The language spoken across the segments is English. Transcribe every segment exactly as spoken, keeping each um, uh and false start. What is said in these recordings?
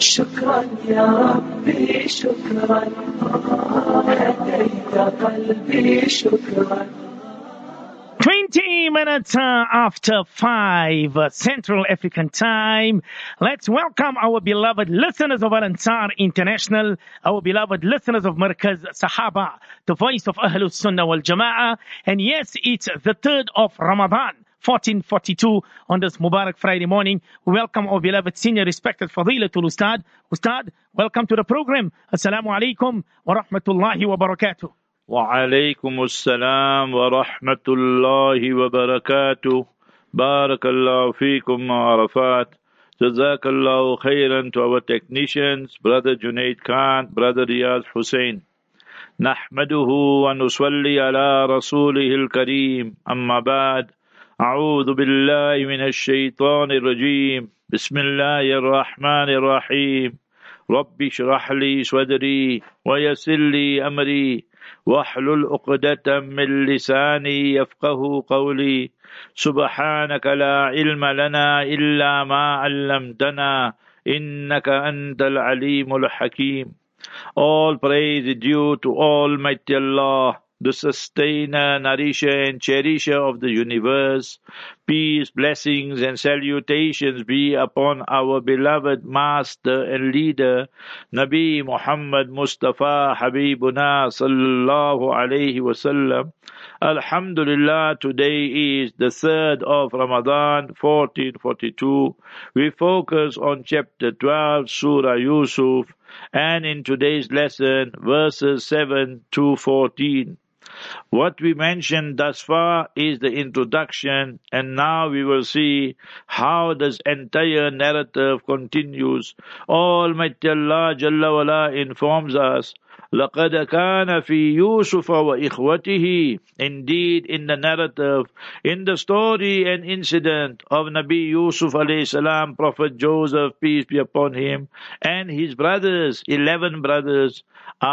شكرا يا ربي شكرا هديت قلبي شكرا. twenty minutes uh, after five uh, Central African Time. Let's welcome our beloved listeners of Al-Ansar International, our beloved listeners of Markaz Sahaba, the voice of Ahlus Sunnah wal Jama'ah. And yes, it's the third of Ramadan, fourteen forty-two, on this Mubarak Friday morning. We welcome our beloved senior respected Fadilatul Ustad. Ustad, welcome to the program. Assalamu alaikum wa rahmatullahi wa barakatuh. وعليكم السلام ورحمة الله وبركاته. بارك الله فيكم عرفات. جزاك الله خيرا to our technicians, Brother Junaid Khan, Brother Riyaz Hussein. نحمده ونصلي على رسوله الكريم. أما بعد، أعوذ بالله من الشيطان الرجيم. بسم الله الرحمن الرحيم. رب اشرح لي صدري ويسر لي أمري واحلل عقدة من لساني يفقه قولي. سبحانك لا علم لنا إلا ما علمتنا إنك أنت العليم الحكيم. All praise is due to Almighty Allah, the sustainer, nourisher and cherisher of the universe. Peace, blessings and salutations be upon our beloved master and leader, Nabi Muhammad Mustafa Habibuna sallallahu alayhi wasallam. Alhamdulillah, today is the third of Ramadan, fourteen forty-two. We focus on chapter twelve, Surah Yusuf, and in today's lesson, verses seven to fourteen. What we mentioned thus far is the introduction, and now we will see how this entire narrative continues. Almighty Allah Jalla wala informs us, لَقَدْ كَانَ فِي يُوسُفَ وَإِخْوَتِهِ. Indeed, in the narrative, in the story and incident of Nabi Yusuf alayhi salam, Prophet Joseph, peace be upon him, and his brothers, eleven brothers,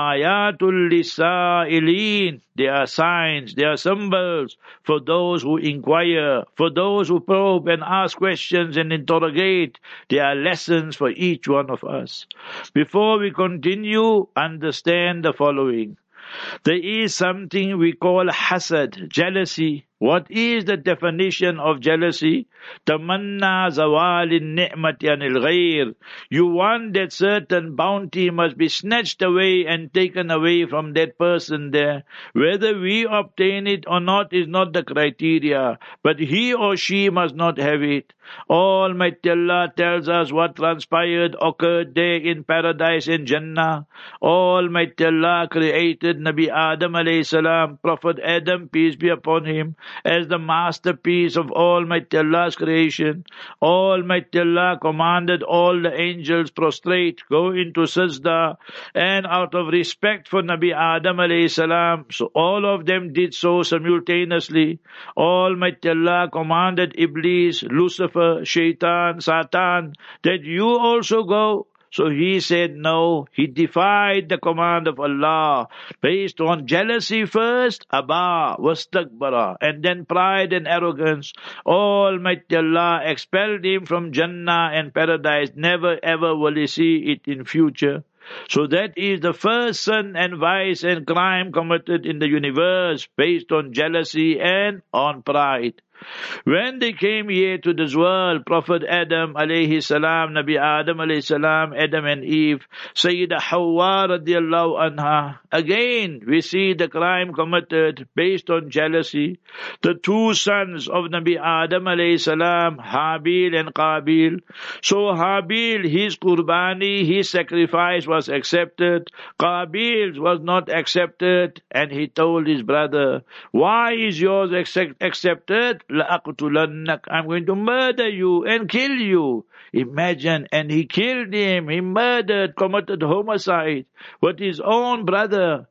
Ayatul Lisa'ilin. They are signs, they are symbols for those who inquire, for those who probe and ask questions and interrogate. They are lessons for each one of us. Before we continue, understand the following. There is something we call hasad, jealousy. What is the definition of jealousy? Tamanna zawalin ni'mati anil ghayr. You want that certain bounty must be snatched away and taken away from that person there. Whether we obtain it or not is not the criteria, but he or she must not have it. Almighty Allah tells us what transpired, occurred there in paradise in Jannah. Almighty Allah created Nabi Adam alayhi salam, Prophet Adam, peace be upon him, as the masterpiece of Almighty Allah's creation. Almighty Allah commanded all the angels prostrate, go into sajda, and out of respect for Nabi Adam alayhi salam, so all of them did so simultaneously. Almighty Allah commanded Iblis, Lucifer, Shaitan, Satan, that you also go. So he said no. He defied the command of Allah based on jealousy first, aba, wastakbara, and then pride and arrogance. Almighty Allah expelled him from Jannah and paradise. Never ever will he see it in future. So that is the first sin and vice and crime committed in the universe based on jealousy and on pride. When they came here to this world, Prophet Adam alayhi salam, Nabi Adam alayhi salam, Adam and Eve, Sayyidah Hawa radiallahu anha, again we see the crime committed based on jealousy. The two sons of Nabi Adam alayhi salam, Habil and Qabil. So Habil, his qurbani, his sacrifice was accepted. Qabil was not accepted, and he told his brother, why is yours accept- accepted? لَأَقْتُلَنَّكَ, I'm going to murder you and kill you. Imagine, and he killed him, he murdered, committed homicide with his own brother.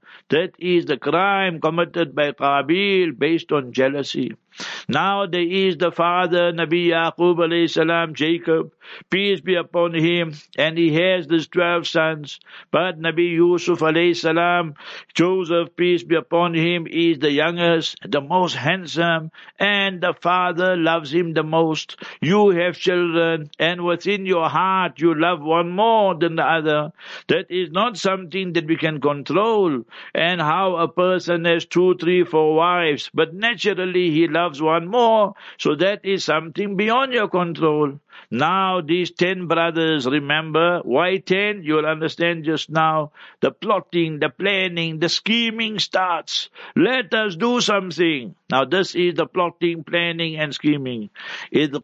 That is the crime committed by Qabil based on jealousy. Now there is the father, Nabi Yaqub alayhi salam, Jacob, peace be upon him, and he has these twelve sons. But Nabi Yusuf alayhi salam, Joseph, peace be upon him, is the youngest, the most handsome, and the father loves him the most. You have children, and within your heart you love one more than the other. That is not something that we can control, and how a person has two, three, four wives, but naturally he loves one more, so that is something beyond your control. Now these ten brothers, remember, why ten? You will understand just now. The plotting, the planning, the scheming starts. Let us do something. Now this is the plotting, planning and scheming. إِذْ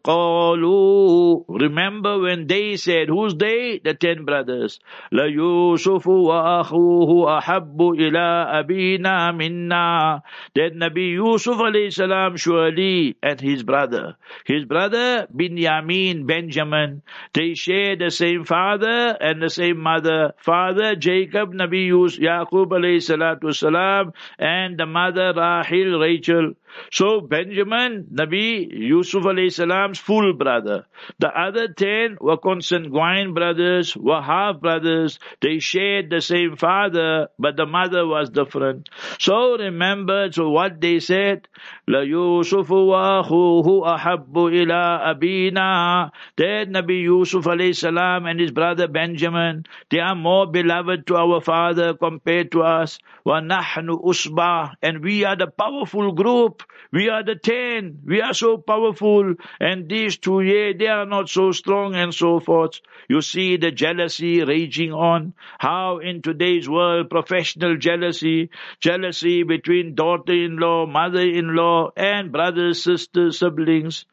قَالُوا, remember when they said, who's they? The ten brothers. لَيُوسُفُ وَأَخُوهُ أَحَبُّ إِلَىٰ أَبِينَا مِنَّا. That Nabi Yusuf alayhi salam, surely, and his brother. His brother, Binyamin, Benjamin, they share the same father and the same mother. Father Jacob, Nabi Yusuf, Yaqub alayhi salatu salam, and the mother Rahil, Rachel. So Benjamin, Nabi Yusuf alayhi salam's full brother. The other ten were consanguine brothers, were half brothers. They shared the same father, but the mother was different. So remember, so what they said, La Yusuf wa akhuhu ahabbu ila abina. That Nabi Yusuf alayhi salam and his brother Benjamin, they are more beloved to our father compared to us. Wa nahnu usbah, and we are the powerful group. We are the ten. We are so powerful. And these two, yeah, they are not so strong and so forth. You see the jealousy raging on. How in today's world, professional jealousy, jealousy between daughter-in-law, mother-in-law, and brothers, sisters, siblings.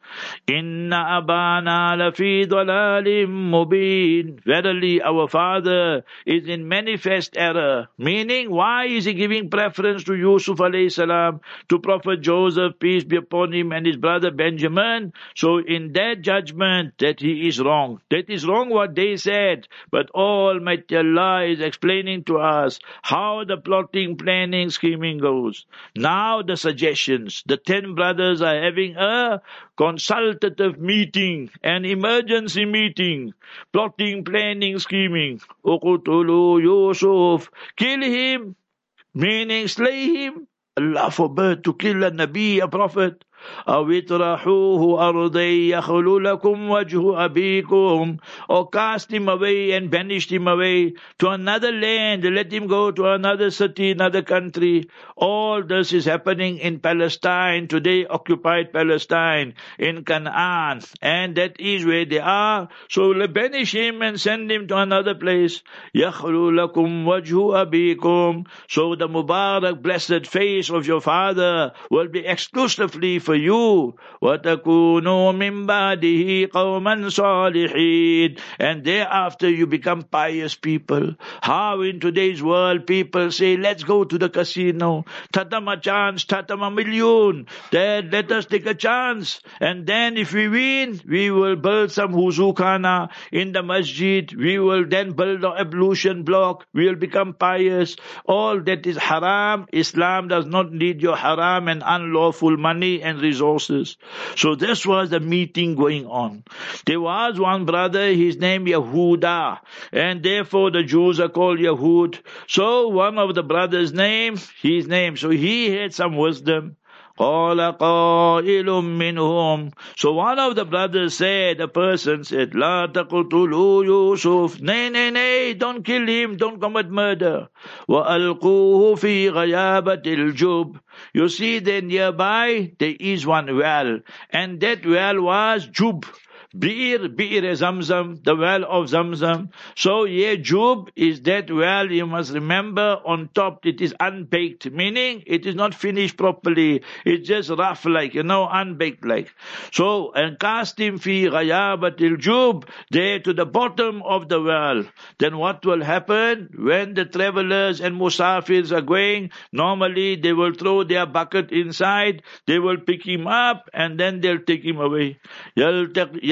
Inna abana lafi dalalim mubin. Verily, our father is in manifest error. Meaning, why is he giving preference to Yusuf alayhi salam, to Prophet Joseph, peace be upon him, and his brother Benjamin? So in that judgment, that he is wrong. That is wrong what they said. But Almighty Allah is explaining to us how the plotting, planning, scheming goes. Now the suggestions. The ten brothers are having a consultative meeting, an emergency meeting. Plotting, planning, scheming. Uqtulu Yusuf. Kill him. Meaning slay him. Allah forbid, to kill a Nabi, a prophet. أو اطرحوه أرضي يخل لكم وجه أبيكم, or cast him away and banished him away to another land, let him go to another city, another country. All this is happening in Palestine, today occupied Palestine, in Canaan, and that is where they are. So banish him and send him to another place. يخل لكم وجه أبيكم, so the Mubarak blessed face of your father will be exclusively for you. وَتَكُونُوا مِنْ بَعْدِهِ قَوْمًا صَالِحِينَ, and thereafter you become pious people. How in today's world people say, let's go to the casino, tatama chance, tatama million, then let us take a chance, and then if we win, we will build some huzukana in the masjid, we will then build an ablution block, we will become pious. All that is haram. Islam does not need your haram and unlawful money and resources. So this was the meeting going on. There was one brother, his name Yehuda, and therefore the Jews are called Yehud. So one of the brothers' name, his name, so he had some wisdom. قَالَ قَائِلٌ مِّنْهُمْ, so one of the brothers said, a person said, لَا تَقْتُلُوا يُوسُف, nay, nay, nay, don't kill him, don't commit murder. وَأَلْقُوهُ فِي غَيَابَةِ الْجُبِّ, you see there nearby, there is one well, and that well was Jub. Bir, Bir Zamzam, the well of Zamzam. So yeah, Jub is that well, you must remember, on top it is unbaked, meaning it is not finished properly. It's just rough like, you know, unbaked like. So, and cast him fi ghayabatil Jub, there to the bottom of the well. Then what will happen? When the travelers and musafirs are going, normally they will throw their bucket inside, they will pick him up, and then they'll take him away. يَلْتَقِ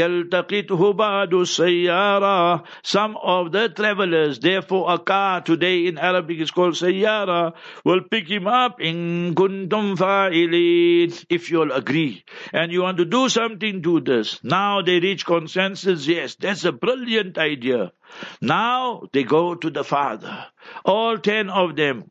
يَلْتَقِطْهُ بَعْدُ السَّيَّارَةِ. Some of the travelers, therefore a car today in Arabic is called sayyara, will pick him up in kuntum fa'ilin. If you'll agree and you want to do something, do this. Now they reach consensus, yes, that's a brilliant idea. Now they go to the father. All ten of them.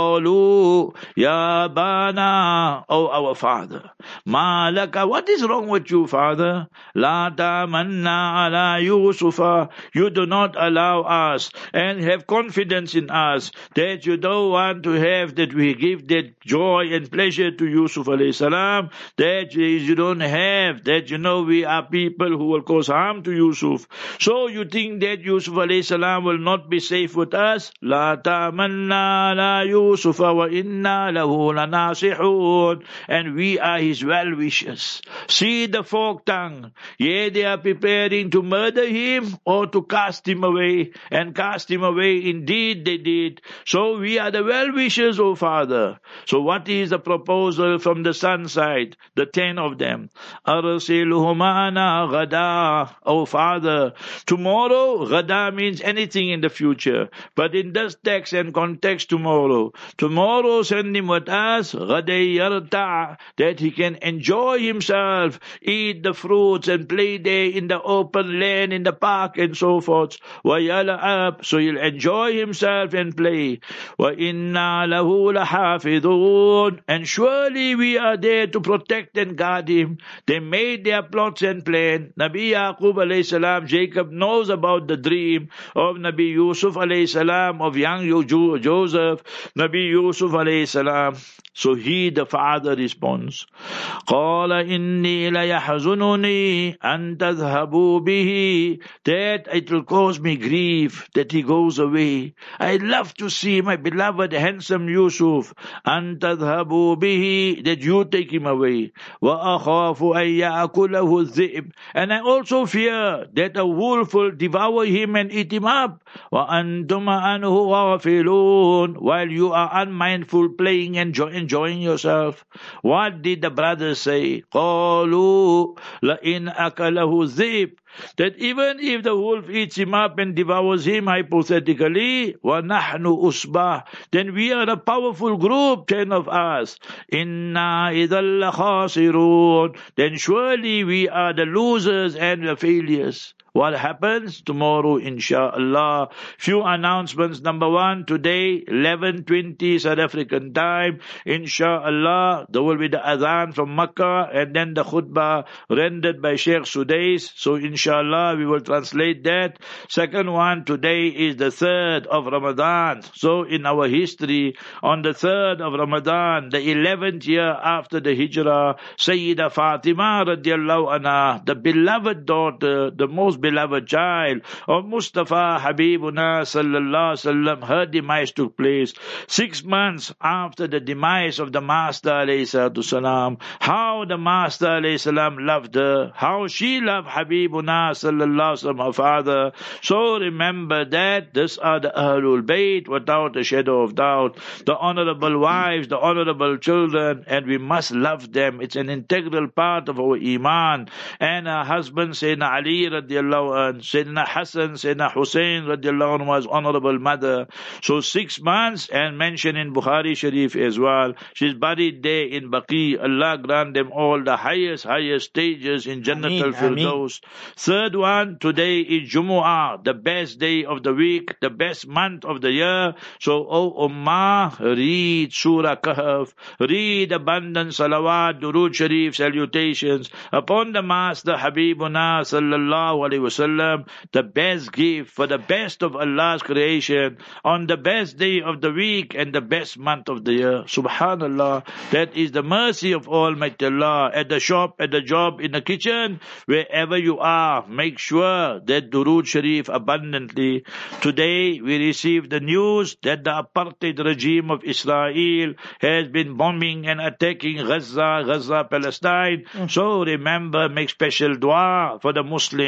قَالُوا يَا بَانَا, O our father. مَا لَكَ, what is wrong with you, father? لَا تَمَنَّا عَلَى يُوسُفَ. You do not allow us and have confidence in us that you don't want to have, that we give that joy and pleasure to Yusuf alayhi salam, that you don't have, that you know we are people who will cause harm to Yusuf. So you think that Yusuf alayhi salam will not be safe with us? La tamanna la Yusuf wa inna lahu lanasihun. And we are his well-wishers. See the forked tongue. Yeah, they are preparing to murder him or to cast him away. And cast him away, indeed they did. So we are the well-wishers, O Father. So what is the proposal from the son side? The ten of them. Arsilhu ma'ana ghada. O Father, tomorrow, ghada means anything in the future. But in this text and context, tomorrow. Tomorrow send him with us, ghadai yarta, that he can enjoy himself, eat the fruits and play there in the open land, in the park and so forth. Wa yala'ab, so he'll enjoy himself and play. Wa inna lahu lahafidun, and surely we are there to protect and guard him. They made their plots and plans. Nabi Yaqub alayhi salam, Jacob knows about the dream of Nabi Yusuf alayhi salam, of young Joseph, Nabi Yusuf alayhi salam. So he, the father, responds, قَالَ إِنِّي لَيَحْزُنُنِي أَن تَذْهَبُوا بِهِ, that it will cause me grief that he goes away. I love to see my beloved handsome Yusuf. أَن تَذْهَبُوا بِهِ, that you take him away. وَأَخَافُ أَن يَأْكُلَهُ الذِّئْبُ, and I also fear that a wolf will devour him and eat him up. وَأَنْتُمَ عَنْهُ غَافِلُونَ, while you are unmindful, playing and enjoying yourself. What did the brothers say? قَالُوا لَإِنْ أَكَلَهُ الذِّئْبُ, that even if the wolf eats him up and devours him, hypothetically, وَنَحْنُ أُصْبَةٌ, then we are a powerful group, ten of us. إِنَّا إِذًا لَخَاسِرُونَ, then surely we are the losers and the failures. What happens tomorrow, inshallah? Few announcements. Number one, today, eleven twenty South African time, inshallah, there will be the adhan from Makkah and then the khutbah rendered by Sheikh Sudais. So inshallah, we will translate that. Second one, today is the third of Ramadan. So in our history, on the third of Ramadan, the eleventh year after the Hijrah, Sayyida Fatima radiallahu anha, the beloved daughter, the most beloved child of Mustafa Habibuna sallallahu alaihi wasallam, her demise took place six months after the demise of the Master alayhi salatu salam. How the Master alayhi salam loved her, how she loved Habibuna sallallahu alaihi wasallam, her father. So remember that these are the Ahlul Bayt without a shadow of doubt, the honorable wives, the honorable children, and we must love them. It's an integral part of our iman. And her husband Sayyidina Ali radiallahu anhu, Sayyidina Hassan, Sayyidina Hussein radiallahu anhu, was honorable mother. So six months, and mentioned in Bukhari Sharif as well, she's buried there in Baqi. Allah grant them all the highest, highest stages in Jannat al-Firdaus. Third one, today is Jumu'ah, the best day of the week, the best month of the year. So, O Ummah, read Surah Kahf, read abundant salawat, durood sharif, salutations upon the Master Habibuna sallallahu alaihi wasallam, the best gift for the best of Allah's creation, on the best day of the week and the best month of the year. Subhanallah, that is the mercy of Almighty Allah. At the shop, at the job, in the kitchen, wherever you are, make sure that durood sharif abundantly. Today we received the news that the apartheid regime of Israel has been bombing and attacking Gaza, Gaza, Palestine. Mm. So remember, make special dua for the Muslims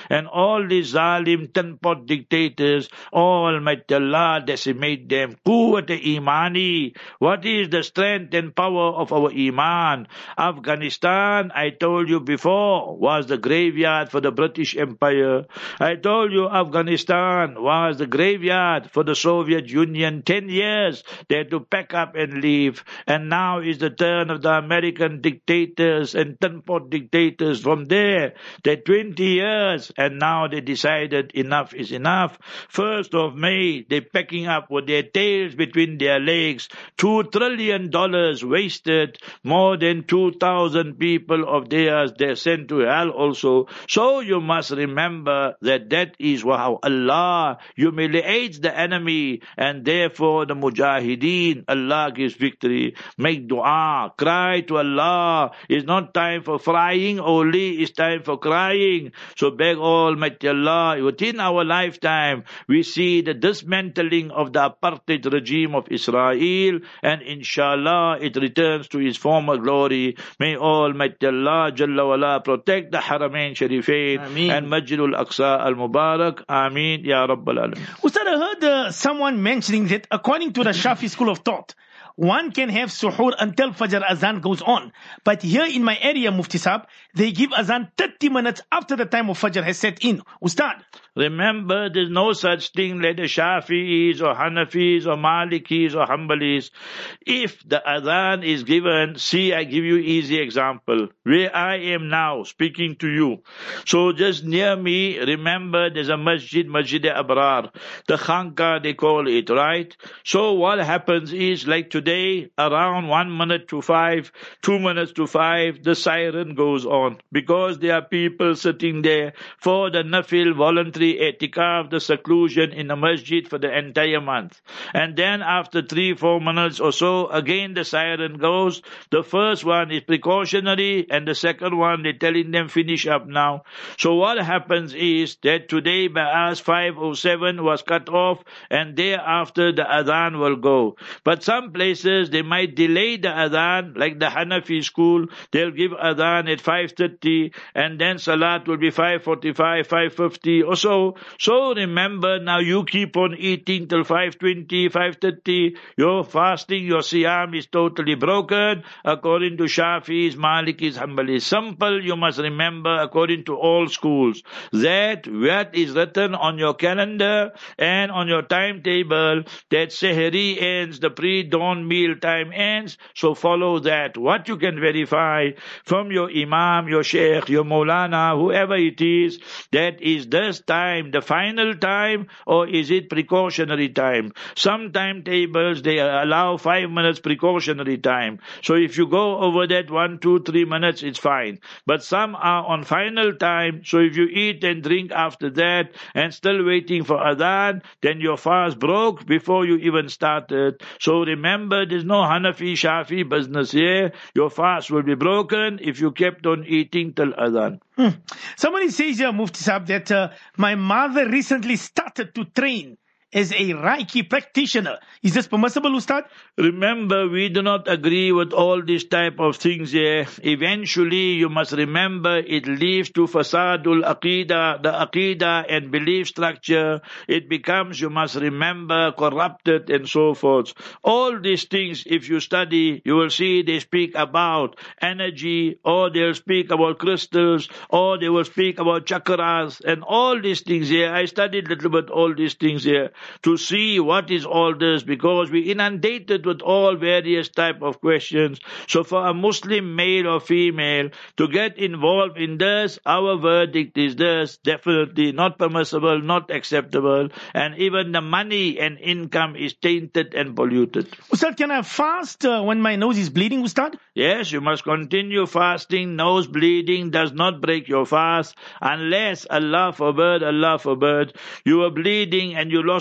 and all these zalim ten-pot dictators, Almighty Allah decimate them. Quwwat imani. What is the strength and power of our iman? Afghanistan, I told you before, was the graveyard for the British Empire. I told you Afghanistan was the graveyard for the Soviet Union. Ten years they had to pack up and leave. And now is the turn of the American dictators and ten-pot dictators. From there, they twenty years, and now they decided enough is enough. First of May, they're packing up with their tails between their legs. Two trillion dollars wasted. More than two thousand people of theirs, they're sent to hell also. So you must remember that that is how Allah humiliates the enemy, and therefore the mujahideen, Allah gives victory. Make dua, cry to Allah. It's not time for frying only, it's time for crying. So beg Almighty Allah, within our lifetime, we see the dismantling of the apartheid regime of Israel, and inshallah it returns to its former glory. May Almighty Allah Jalla wala protect the Haramain Sharifain Ameen. and Masjidul Aqsa al-Mubarak. Ameen Ya Rabbal Alamin. Ustad, I heard uh, someone mentioning that according to the Shafi school of thought, one can have suhoor until Fajr Azan goes on. But here in my area, Mufti Saab, they give Azan thirty minutes after the time of Fajr has set in. Ustad. Remember, there's no such thing like the Shafi'is or Hanafis or Malikis or Hanbalis. If the Adhan is given, see, I give you easy example. Where I am now, speaking to you. So just near me, remember, there's a masjid, Masjid Abrar. The Khanka, they call it, right? So what happens is, like today, around one minute to five, two minutes to five, the siren goes on. Because there are people sitting there for the nafil voluntary etikaf, the seclusion in the masjid for the entire month. And then after three, four minutes or so, again the siren goes. The first one is precautionary, and the second one, they're telling them finish up now. So what happens is that today by us five oh seven was cut off, and thereafter the adhan will go. But some places they might delay the adhan, like the Hanafi school, they'll give adhan at five thirty, and then salat will be five forty-five, five fifty or so. So remember, now you keep on eating till five twenty, five thirty. Your fasting, your siyam is totally broken. According to Shafi'is, Malikis, Hanbalis. Simple, you must remember, according to all schools, that what is written on your calendar and on your timetable, that Sehri ends, the pre-dawn meal time ends. So follow that. What you can verify from your imam, your sheikh, your maulana, whoever it is, that is this time the final time, or is it precautionary time? Some timetables, they allow five minutes precautionary time. So if you go over that one, two, three minutes, it's fine. But some are on final time. So if you eat and drink after that and still waiting for adhan, then your fast broke before you even started. So remember, there's no Hanafi, Shafi business here. Your fast will be broken if you kept on eating till adhan. Hmm. Somebody says here, Mufti Saab, that uh, my mother recently started to train as a Reiki practitioner. Is this permissible, Ustad? Remember, we do not agree with all these type of things here. Eventually, you must remember, it leads to fasadul aqidah, the aqidah and belief structure. It becomes, you must remember, corrupted and so forth. All these things, if you study, you will see they speak about energy, or they'll speak about crystals, or they will speak about chakras, and all these things here. I studied a little bit all these things here, to see what is all this, because we inundated with all various type of questions. So for a Muslim male or female to get involved in this, our verdict is this: definitely not permissible, not acceptable, and even the money and income is tainted and polluted. Ustad, can I fast uh, when my nose is bleeding, Ustad? Yes, you must continue fasting. Nose bleeding does not break your fast, unless, Allah forbid, Allah forbid, you were bleeding and you lost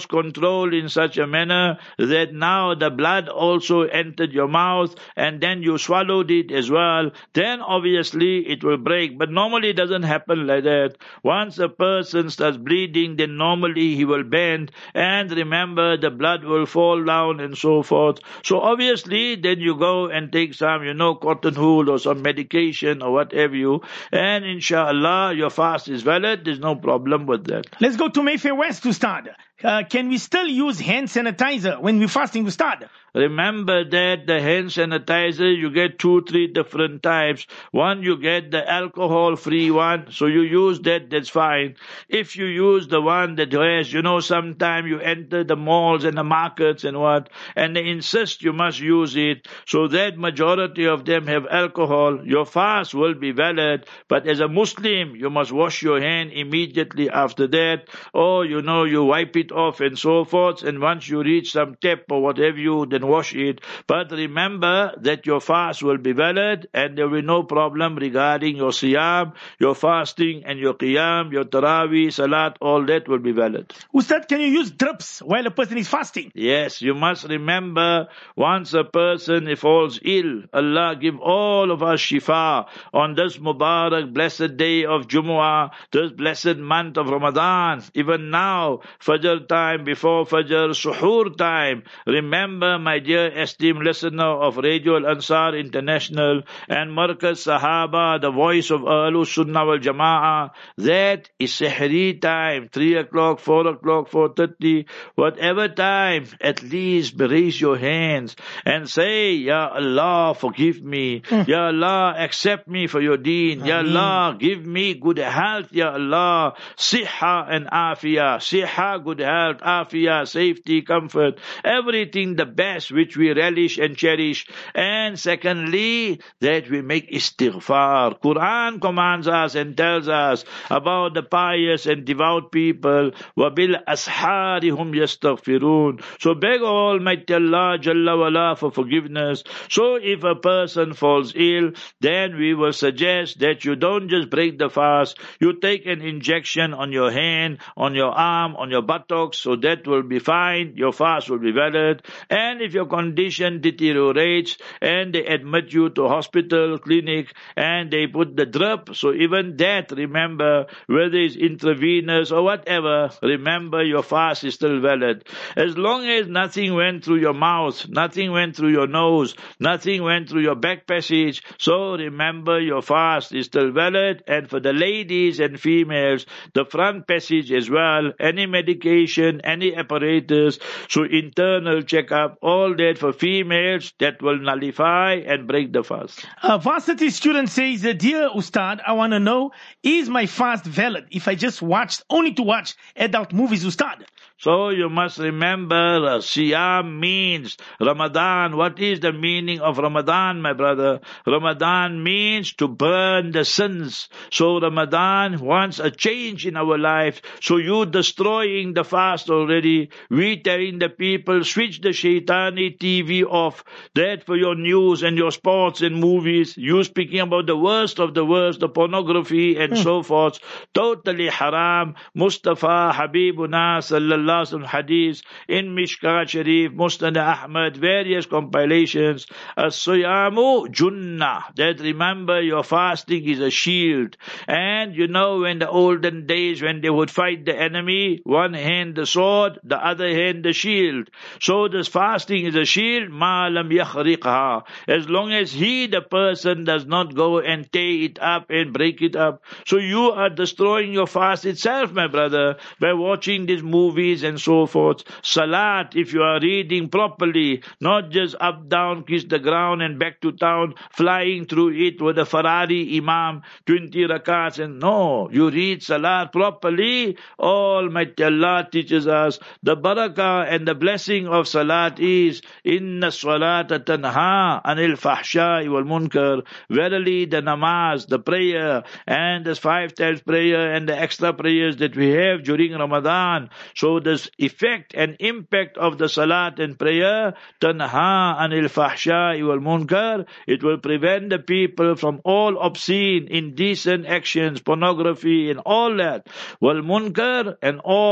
was controlled in such a manner that now the blood also entered your mouth and then you swallowed it as well, then obviously it will break. But normally it doesn't happen like that. Once a person starts bleeding, then normally he will bend, and remember the blood will fall down and so forth. So obviously then you go and take some, you know, cotton wool or some medication or whatever you, and inshallah your fast is valid. There's no problem with that. Let's go to Mayfair West to start. Uh, can we still use hand sanitizer when we're fasting to start? Remember that the hand sanitizer, you get two, three different types. One, you get the alcohol-free one, so you use that, that's fine. If you use the one that has, you know, sometime you enter the malls and the markets and what, and they insist you must use it, so that majority of them have alcohol, your fast will be valid, but as a Muslim, you must wash your hand immediately after that, or, you know, you wipe it off and so forth, and once you reach some tap or whatever you, then wash it. But remember that your fast will be valid and there will be no problem regarding your siyam, your fasting and your qiyam, your taraweeh, salat, all that will be valid. Ustad, can you use drips while a person is fasting? Yes, you must remember once a person falls ill, Allah give all of us shifa on this Mubarak blessed day of Jumu'ah, this blessed month of Ramadan. Even now, Fajr time, before Fajr, Suhoor time. Remember, my dear esteemed listener of Radio Al-Ansar International and Markaz Sahaba, the voice of Ahlus Sunnah wal Jama'ah, that is Sihri time, three o'clock, four o'clock, four thirty, whatever time, at least raise your hands and say, Ya Allah, forgive me. Ya Allah, accept me for your deen. Ya Allah, give me good health. Ya Allah, siha and afiyah. Siha, good health, afiyah, safety, comfort, everything the best which we relish and cherish. And secondly, that we make istighfar. Quran commands us and tells us about the pious and devout people. وَبِالْأَسْحَارِ هُمْ يَسْتَغْفِرُونَ. So beg Almighty Allah Jalla wala for forgiveness. So if a person falls ill, then we will suggest that you don't just break the fast, you take an injection on your hand, on your arm, on your buttocks, so that will be fine, your fast will be valid. And if your condition deteriorates and they admit you to hospital, clinic, and they put the drip, so even that, remember, whether it's intravenous or whatever, remember your fast is still valid. As long as nothing went through your mouth, nothing went through your nose, nothing went through your back passage, so remember your fast is still valid. And for the ladies and females, the front passage as well, any medication, any apparatus, so internal checkup, all that for females, that will nullify and break the fast. A varsity student says, Dear Ustad, I want to know, is my fast valid if I just watched, only to watch adult movies, Ustad? So you must remember, uh, Siyam means Ramadan. What is the meaning of Ramadan, my brother? Ramadan means to burn the sins. So Ramadan wants a change in our life. So you destroying the fast already. We telling the people, switch the shaitani T V off. That for your news and your sports and movies. You speaking about the worst of the worst, the pornography and mm. so forth. Totally haram. Mustafa Habibuna sallallahu hadith in Mishkat Sharif, Musnad Ahmad, various compilations. As-Siyamu Junnah. That remember your fasting is a shield. And you know when the olden days when they would fight the enemy, one hand the sword, the other hand the shield. So this fasting is a shield, ma lam yakhriqha. As long as he, the person, does not go and tear it up and break it up. So you are destroying your fast itself, my brother, by watching these movies and so forth. Salat, if you are reading properly, not just up, down, kiss the ground and back to town, flying through it with a Ferrari Imam, twenty rakats, and no, you read Salat properly. Almighty Allah teaches us the barakah and the blessing of Salat is Inna salata tanha anil fahsha'i wal munkar. Verily the namaz, the prayer, and the five times prayer and the extra prayers that we have during Ramadan. So this effect and impact of the salat and prayer, tanha anil fahsha'i wal munkar, it will prevent the people from all obscene, indecent actions, pornography and all that. Wal munkar, and all forms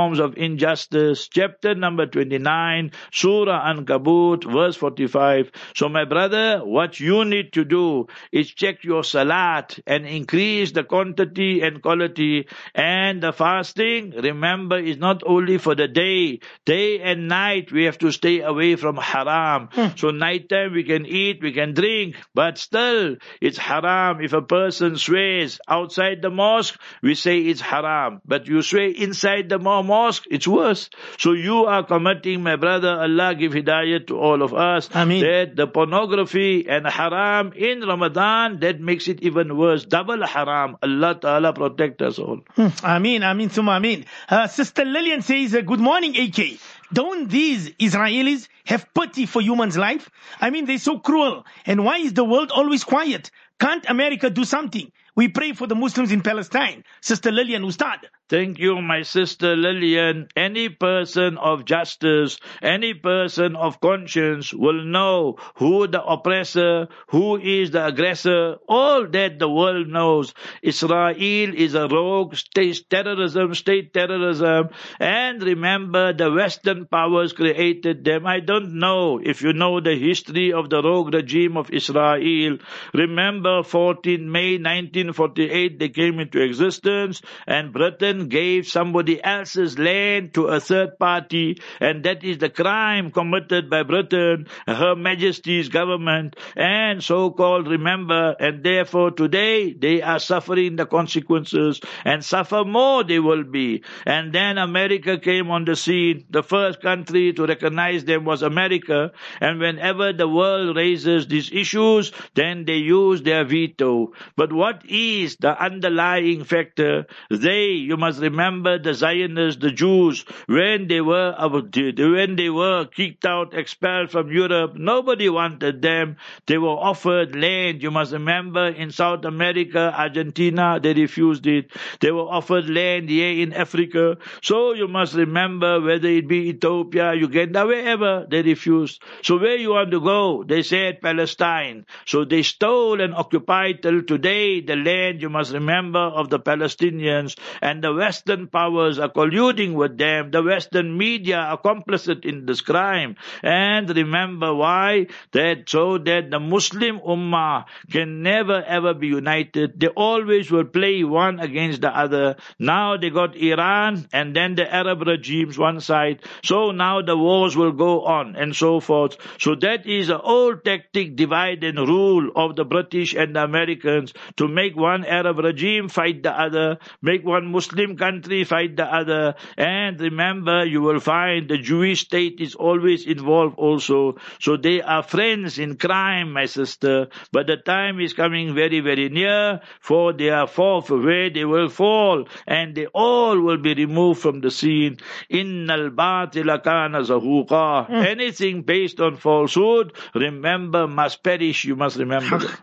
forms of injustice. Chapter number twenty-nine, Surah Ankabut, verse forty-five. So my brother, what you need to do is check your salat and increase the quantity and quality. And the fasting, remember, is not only for the day. Day and night we have to stay away from haram. Mm. So nighttime we can eat, we can drink, but still it's haram. If a person swears outside the mosque, we say it's haram. But you swear inside the mosque, it's worse. So you are committing, my brother, Allah give hidayah to all of us, Ameen. that the pornography and haram in Ramadan, that makes it even worse. Double haram. Allah Ta'ala protect us all. Hmm. Ameen, Ameen, Summa Ameen. Uh, Sister Lillian says, uh, good morning, A K. Don't these Israelis have pity for humans' life? I mean, they're so cruel. And why is the world always quiet? Can't America do something? We pray for the Muslims in Palestine. Sister Lillian Ustad. Thank you, my sister Lillian. Any person of justice, any person of conscience will know who the oppressor, who is the aggressor, all that the world knows. Israel is a rogue state terrorism, state terrorism. And remember, the Western powers created them. I don't know if you know the history of the rogue regime of Israel. Remember, fourteenth May nineteen forty-eight, they came into existence, and Britain gave somebody else's land to a third party, and that is the crime committed by Britain, Her Majesty's government, and so-called, remember, and therefore today they are suffering the consequences, and suffer more they will be. And then America came on the scene. The first country to recognize them was America, and whenever the world raises these issues, then they use their veto. But what is the underlying factor? They, you must remember, the Zionists, the Jews, when they were when they were kicked out, expelled from Europe, nobody wanted them. They were offered land. You must remember, in South America, Argentina, they refused it. They were offered land here in Africa. So you must remember, whether it be Ethiopia, Uganda, wherever, they refused. So where you want to go? They said Palestine. So they stole and occupied till today the land, you must remember, of the Palestinians, and the Western powers are colluding with them. The Western media are complicit in this crime. And remember why? That so that the Muslim Ummah can never ever be united. They always will play one against the other. Now they got Iran and then the Arab regimes one side. So now the wars will go on and so forth. So that is an old tactic, divide and rule of the British and the Americans, to make one Arab regime fight the other, make one Muslim country fight the other. And remember, you will find the Jewish state is always involved also. So they are friends in crime, my sister. But the time is coming very, very near, for they are far where they will fall, and they all will be removed from the scene. Innal batila kana zahuqa. Anything based on falsehood, remember, must perish. You must remember that.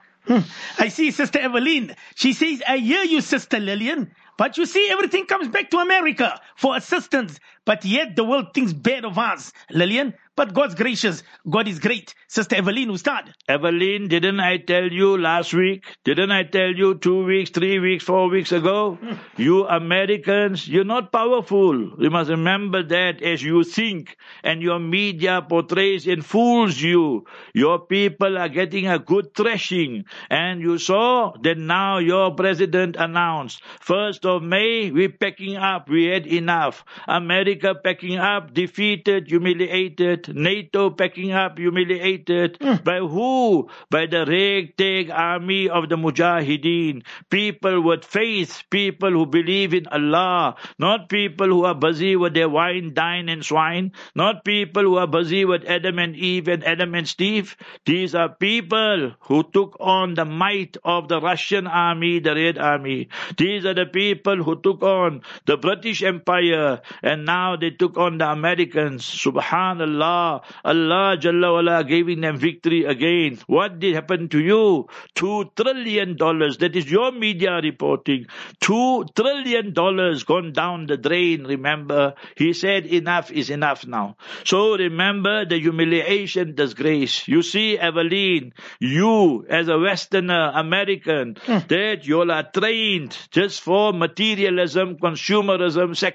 I see Sister Evelyn. She says, I hear you, Sister Lillian. But you see, everything comes back to America for assistance. But yet the world thinks bad of us, Lillian. But God's gracious. God is great. Sister Evelyn Ustad. Evelyn, didn't I tell you last week? Didn't I tell you two weeks, three weeks, four weeks ago? Mm. You Americans, you're not powerful. You must remember that as you think, and your media portrays and fools you. Your people are getting a good thrashing. And you saw that now your president announced, first of May, we're packing up. We had enough. America packing up, defeated, humiliated. NATO packing up, humiliated. Mm. By who? By the ragtag army of the Mujahideen. People with faith, people who believe in Allah. Not people who are busy with their wine, dine and swine. Not people who are busy with Adam and Eve and Adam and Steve. These are people who took on the might of the Russian army, the Red Army. These are the people who took on the British Empire, and now they took on the Americans. Subhanallah. Allah Jalla wala giving them victory again. What did happen to you? Two trillion dollars. That is your media reporting. Two trillion dollars gone down the drain. Remember, he said enough is enough now. So remember the humiliation, disgrace. You see, Evelyn, you as a Westerner, American, mm. that you all are trained just for materialism, consumerism, secularism.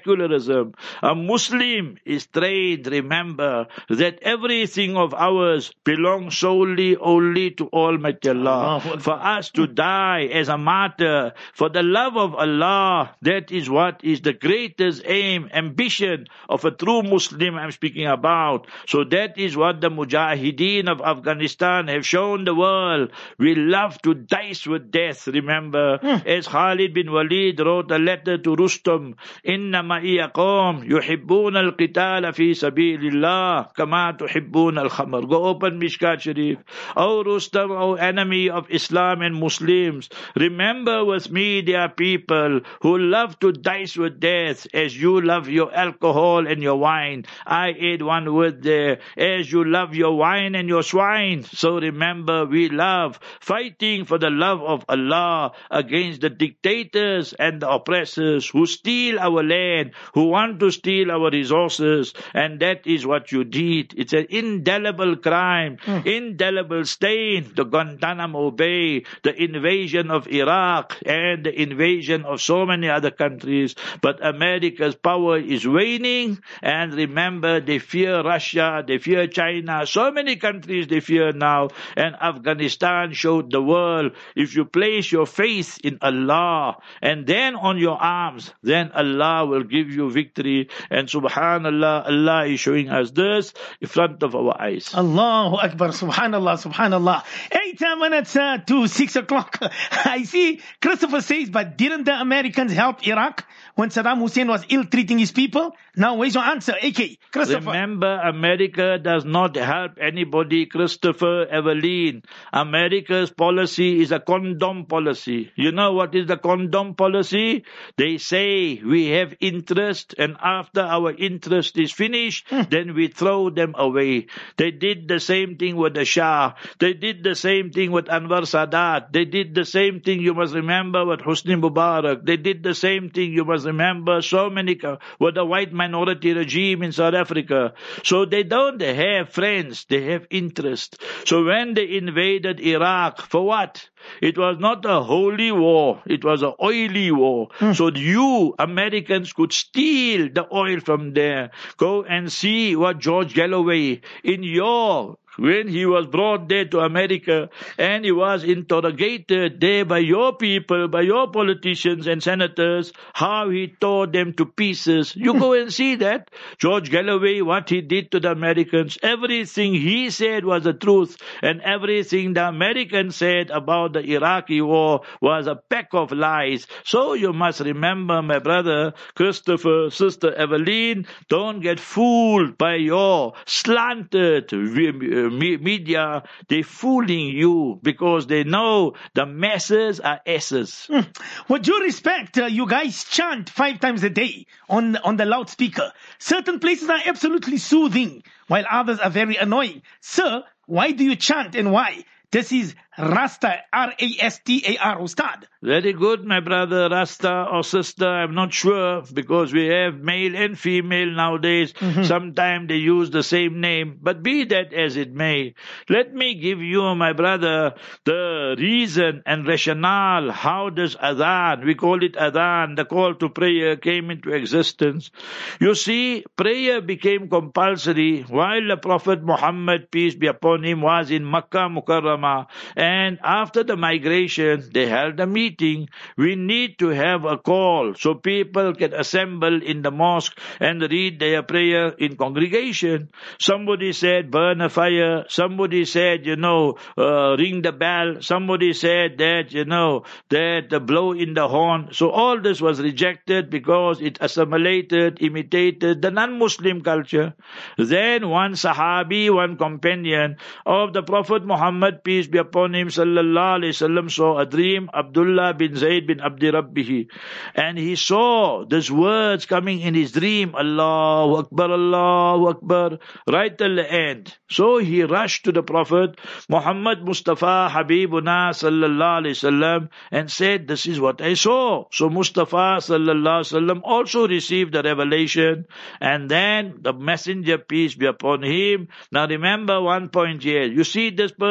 secularism. A Muslim is trained, remember, that everything of ours belongs solely only to Almighty Allah. For us to die as a martyr for the love of Allah, that is what is the greatest aim, ambition of a true Muslim I'm speaking about. So that is what the Mujahideen of Afghanistan have shown the world. We love to dice with death, remember. Hmm. As Khalid bin Walid wrote a letter to Rustam, Inna ma'iya qawm yuhibbuna al-qitala fi sabilillah kama tuhibbuna al-khamar. Go open Mishkat Sharif. O Rustam, O enemy of Islam and Muslims, remember with me there are people who love to dice with death as you love your alcohol and your wine. I add one word there, as you love your wine and your swine. So remember, we love fighting for the love of Allah against the dictators and the oppressors who steal our land, who want to steal our resources, and that is what you did. It's an indelible crime, mm. indelible stain, the Guantanamo Bay, the invasion of Iraq, and the invasion of so many other countries. But America's power is waning, and remember, they fear Russia, they fear China, so many countries they fear now, and Afghanistan showed the world, if you place your faith in Allah, and then on your arms, then Allah will give you victory. And subhanallah, Allah is showing us this in front of our eyes. Allahu Akbar, subhanallah, subhanallah. Eight minutes uh, to six o'clock. I see Christopher says, but didn't the Americans help Iraq when Saddam Hussein was ill-treating his people? Now where's your answer, A K? Christopher. Remember, America does not help anybody, Christopher Evelyn. America's policy is a condom policy. You know what is the condom policy? They say we have interest, and after our interest is finished, hmm. then we throw them away. They did the same thing with the Shah. They did the same thing with Anwar Sadat. They did the same thing, you must remember, with Hosni Mubarak. They did the same thing, you must remember, so many, with the white minority regime in South Africa. So they don't have friends, they have interest. So when they invaded Iraq, for what? It was not a holy war, it was an oily war. Hmm. So you, Americans, could steal the oil from there. Go and see what George Galloway, in your when he was brought there to America and he was interrogated there by your people, by your politicians and senators, how he tore them to pieces. You go and see that. George Galloway, what he did to the Americans, everything he said was the truth, and everything the Americans said about the Iraqi war was a pack of lies. So you must remember, my brother Christopher, sister Evelyn, don't get fooled by your slanted media. They're fooling you because they know the masses are asses. Hmm. With due respect, uh, you guys chant five times a day on, on the loudspeaker. Certain places are absolutely soothing, while others are very annoying. Sir, why do you chant and why? This is Rasta, R A S T A R, Ustad. Very good, my brother, Rasta or sister, I'm not sure, because we have male and female nowadays. Mm-hmm. Sometimes they use the same name, but be that as it may, let me give you, my brother, the reason and rationale. How does adhan, we call it adhan, the call to prayer, came into existence. You see, prayer became compulsory while the Prophet Muhammad, peace be upon him, was in Makkah Mukarramah. And after the migration, they held a meeting. We need to have a call so people can assemble in the mosque and read their prayer in congregation. Somebody said burn a fire. Somebody said, you know, uh, ring the bell. Somebody said that, you know, that uh, blow in the horn. So all this was rejected because it assimilated, imitated the non-Muslim culture. Then one Sahabi, one companion of the Prophet Muhammad, peace be upon him, sallallahu alayhi wasallam, saw a dream, Abdullah bin Zayd bin Abdi Rabbihi, and he saw these words coming in his dream, Allahu Akbar, Allahu Akbar, right till the end. So he rushed to the Prophet Muhammad Mustafa Habibuna sallallahu alayhi wasallam and said, this is what I saw. So Mustafa sallallahu alayhi wasallam also received the revelation, and then the messenger, peace be upon him. Now remember one point here, you see this person who saw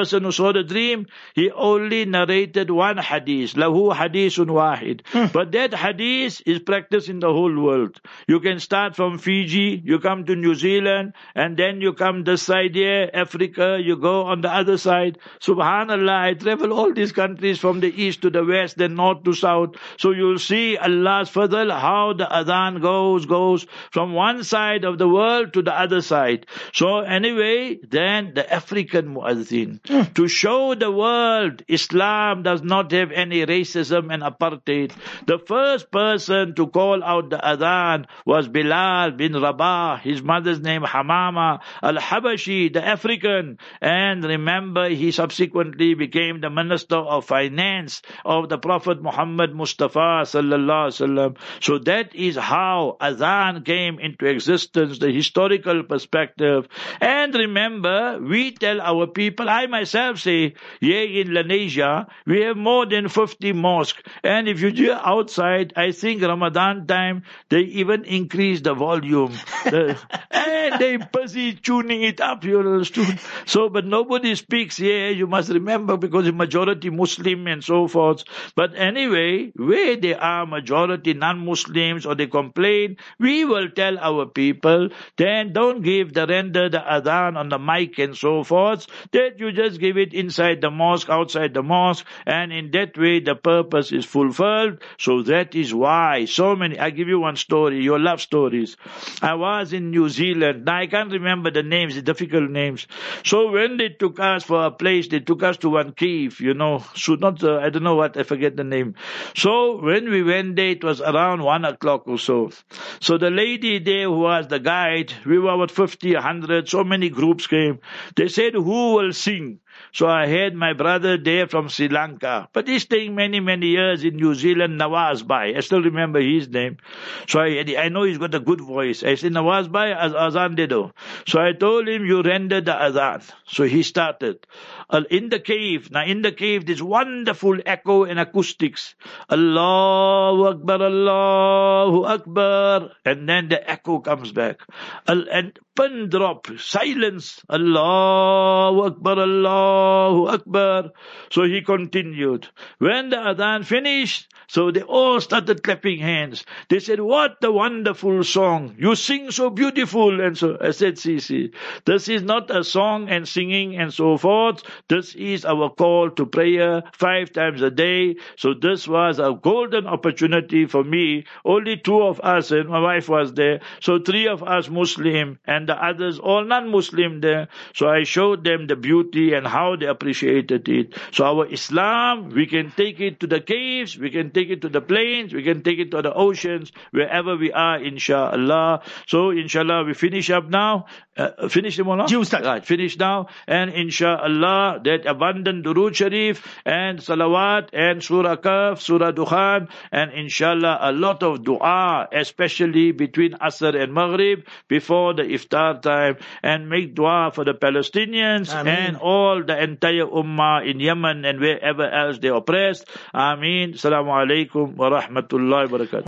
saw the dream, he only narrated one hadith. Lahu hadithun wahid. But that hadith is practiced in the whole world. You can start from Fiji, you come to New Zealand, and then you come this side here, Africa, you go on the other side. Subhanallah, I travel all these countries from the east to the west, then north to south. So you'll see Allah's fadl, how the adhan goes, goes from one side of the world to the other side. So anyway, then the African muazzin, mm. to show the world Islam does not have any racism and apartheid. The first person to call out the adhan was Bilal bin Rabah, his mother's name Hamama al-Habashi, the African. And remember, he subsequently became the Minister of Finance of the Prophet Muhammad Mustafa sallallahu alaihi wasallam. So that is how adhan came into existence, the historical perspective. And remember, we tell our people, I myself say, here in Lenasia, we have more than fifty mosques. And if you go outside, I think Ramadan time, they even increase the volume. the, and they busy tuning it up, you understood? So, but nobody speaks here, you must remember, because the majority Muslim and so forth. But anyway, where they are majority non-Muslims or they complain, we will tell our people, then don't give the render the adhan on the mic and so forth, that you just give it inside the mosque, outside the mosque, and in that way the purpose is fulfilled. So that is why so many, I give you one story, your love stories. I was in New Zealand, now I can't remember the names, the difficult names. So when they took us for a place, they took us to one cave, you know, so not, uh, I don't know what, I forget the name. So when we went there, it was around one o'clock or so. So the lady there who was the guide, we were about fifty, a hundred, so many groups came. They said, who will sing? So I had my brother there from Sri Lanka, but he's staying many, many years in New Zealand, Nawaz Bhai. I still remember his name. So I, I know he's got a good voice. I said, Nawaz Bhai, az azan dedo. So I told him, you render the azan. So he started. Uh, in the cave, now in the cave, there's wonderful echo and acoustics. Allahu Akbar, Allahu Akbar. And then the echo comes back. Uh, and pin drop, silence. Allahu Akbar, Allahu Akbar. So he continued. When the adhan finished, so they all started clapping hands. They said, what a wonderful song. You sing so beautiful. And so I said, see, see, this is not a song and singing and so forth. This is our call to prayer five times a day. So this was a golden opportunity for me. Only two of us and my wife was there. So three of us Muslim and the others all non-Muslim there. So I showed them the beauty and how they appreciated it. So our Islam, we can take it to the caves, we can take it to the plains, we can take it to the oceans, wherever we are, inshallah. So inshallah, we finish up now. Uh, finish the Mullah? Right, finish now. And inshallah, that abundant Durood Sharif and Salawat and Surah Kahf, Surah Dukhan, and inshallah, a lot of dua, especially between Asr and Maghrib, before the iftar time, and make dua for the Palestinians Ameen. And all the entire ummah in Yemen and wherever else they oppressed. Ameen. Assalamu alaikum wa rahmatullahi wa barakatuh.